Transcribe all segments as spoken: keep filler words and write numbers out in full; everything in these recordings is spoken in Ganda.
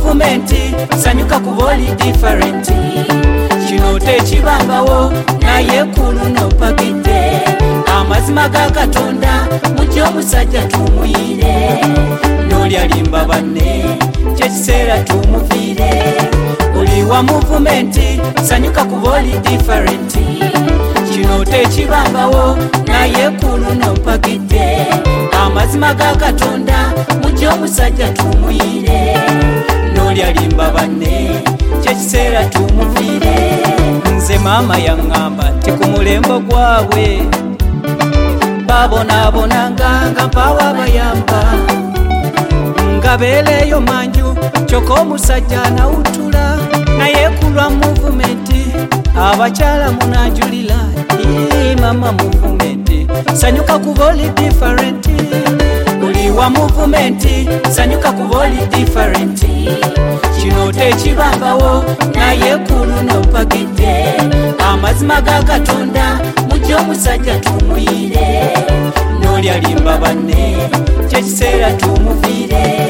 movement sanyuka kuba oli different kino tekibangawo naye kulu nopakidde amazima ga Katonda mujje omusajja tumuyire n'oli alimba banne kyekiseera tumufiire oli wa movement sanyuka kuba oli different kino tekibangawo naye kulu nopakidde amazima ga Katonda mujje omusajja tumuyire n'oli alimba banne kyekiseera tumufiire nze maama yaŋŋamba ti ku mulembo gwabwe babonaabonanga nga mpawa bayamba nga beeleeyo manju kyokka omusajja anawutula naye kulwa muvumenti abakyala munanjulira ii mama muvumenti sanyuka kuba oli different oli wa muvumenti sanyuka kuba oli different kino tekibangawo naye kulu nopakidde amazima ga Katonda mujje omusajja tumuyire n'oli alimba banne kyekiseera tumufiire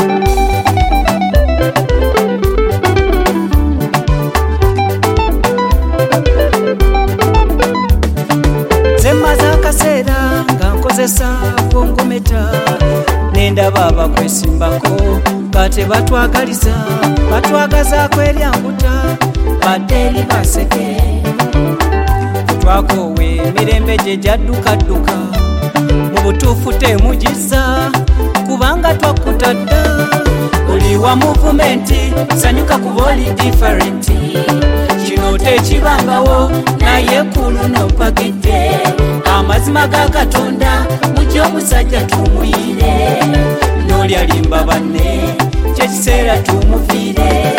zemaze akaseera nga nkozesa bongometa nendaba abakwesimbako nga tebatwagaliza batwagazaako eryanguta badde eri baseke twakowe emirembe gye gyaddukadduka mu butuufu temugiza kubanga twakkuta dda oli wa muvumenti sanyuka kuba oli different kino tekibangawo naye kulu nopakidde amazima ga Katonda mujje omusajja tumuyire n'oli alimba banne kyekiseera tumufiire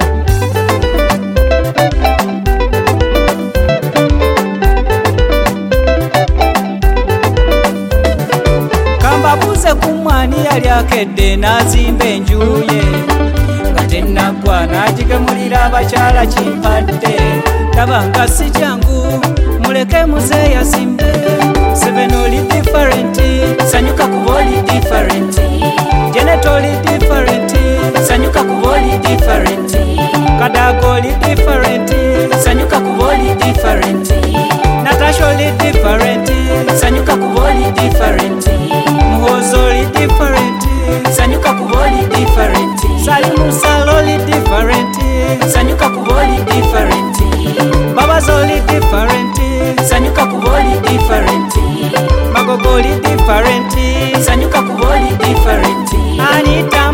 kambabuuze ku mwani yali akedde n'azimba enjuye nga tennaggwa n'agigemulira abakyala kimpadde taba nga si jangu muleke muze yazimbe seven oli different sanyuka kuba oli different Janet oli different sanyuka kuba oli different Kadago oli different sanyuka kuba oli different Natasha oli different sanyuka kuba oli different Muhozo oli different sanyuka kuba oli different Salimu Salo oli different sanyuka kuba oli different Babazo oli different sanyuka kuba oli different Magogo oli different sanyuka kuba oli different Anita